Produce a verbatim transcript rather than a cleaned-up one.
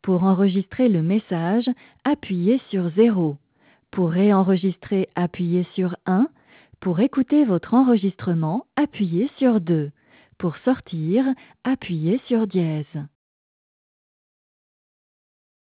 Pour enregistrer le message, appuyez sur zéro. Pour réenregistrer, appuyez sur un. Pour écouter votre enregistrement, appuyez sur deux. Pour sortir, appuyez sur dièse.